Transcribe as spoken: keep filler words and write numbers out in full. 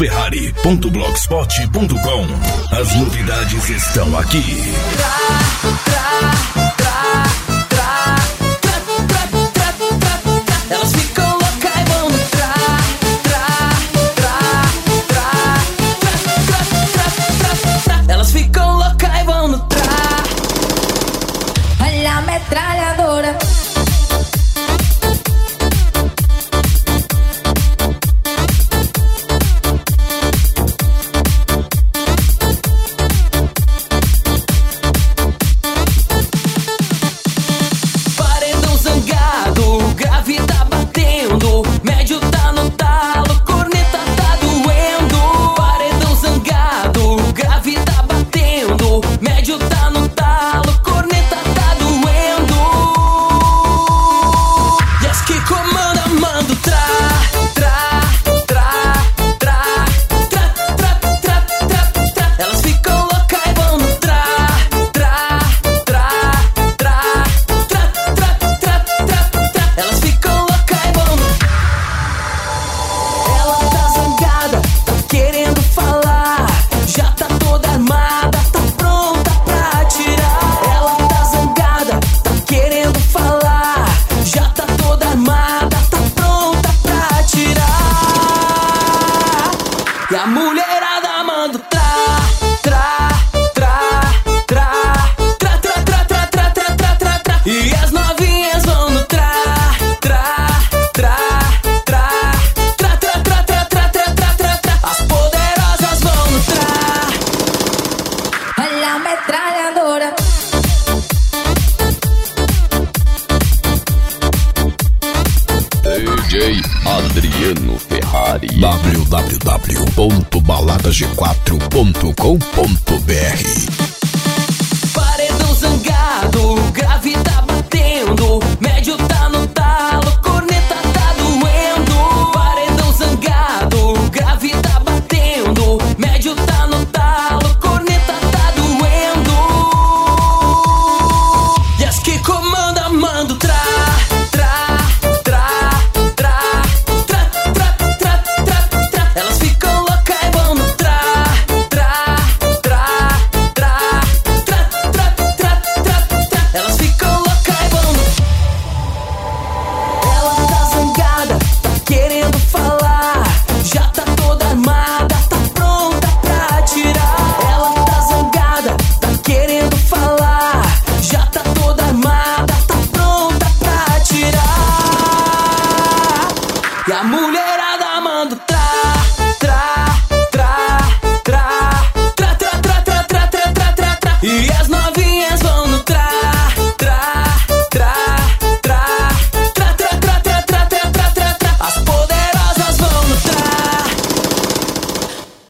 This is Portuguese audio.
ferrari ponto blogspot ponto com. As novidades estão aqui. Tra, tra, tra, tra, tra, tra, tra, tra, tra. Elas ficam loucas e vão no tra, tra, tra, tra, tra, tra, tra, tra, tra. Elas ficam loucas e vão no tra. Olha a metralhadora. E a mulherada manda o tra, tra, tra, tra, tra, tra, tra, tra, tra, tra, tra, tra, tra. E as novinhas vão no tra, tra, tra, tra, tra, tra, tra, tra, tra, tra, tra, tra, tra. As poderosas vão no tra. Olha a metralhadora. D J Adriano Ferrari. w w w ponto balada g quatro ponto com ponto b r. Paredão zangado, grave tá batendo, médio tá no talo, corneta tá doendo. Paredão zangado, grave tá batendo, médio tá no talo, corneta tá doendo. E as que comanda manda o tra, tra, tra, tra, tra, tra, tra, tra, tra. Elas ficam loucas e vão no tra, tra, tra, tra, tra, tra, tra, tra, tra. Elas ficam loucas e vão no. Ela tá zangada, tá querendo falar, já tá toda armada, tá pronta pra atirar. Ela tá zangada, tá querendo falar, já tá toda armada, tá pronta pra atirar. E a mulher